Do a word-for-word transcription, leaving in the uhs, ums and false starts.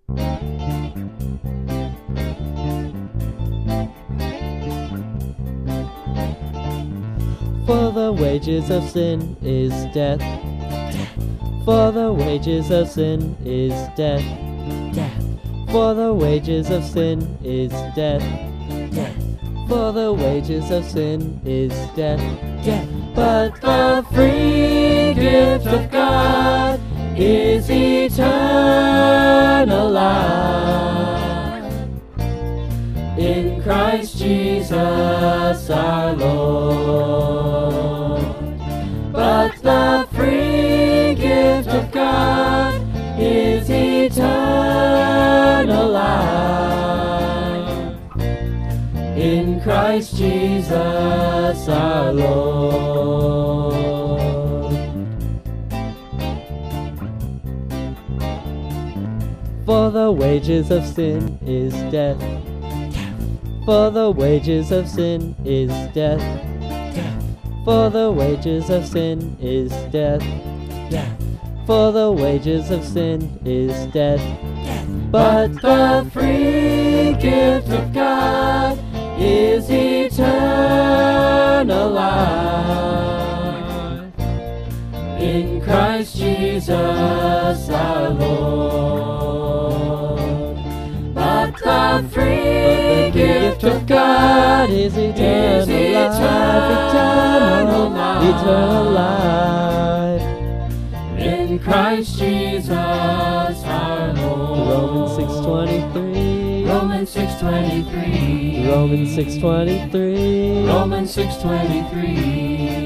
For the wages of sin is death. For the wages of sin is death. Death. For the wages of sin is death. Death. For the wages of sin is death. Death. But the free gift of God is eternal life in Christ Jesus our Lord. But the free gift of God is eternal life in Christ Jesus our Lord. For the wages of sin is death. For the wages of sin is death. For the wages of sin is death. For the wages of sin is death. But the free gift of God is eternal life in Christ Jesus our Lord. But the free gift of God is eternal, eternal life, eternal life, eternal life in Christ Jesus our Lord. Romans six twenty-three. Romans six twenty-three. Romans six twenty-three. Romans six twenty-three.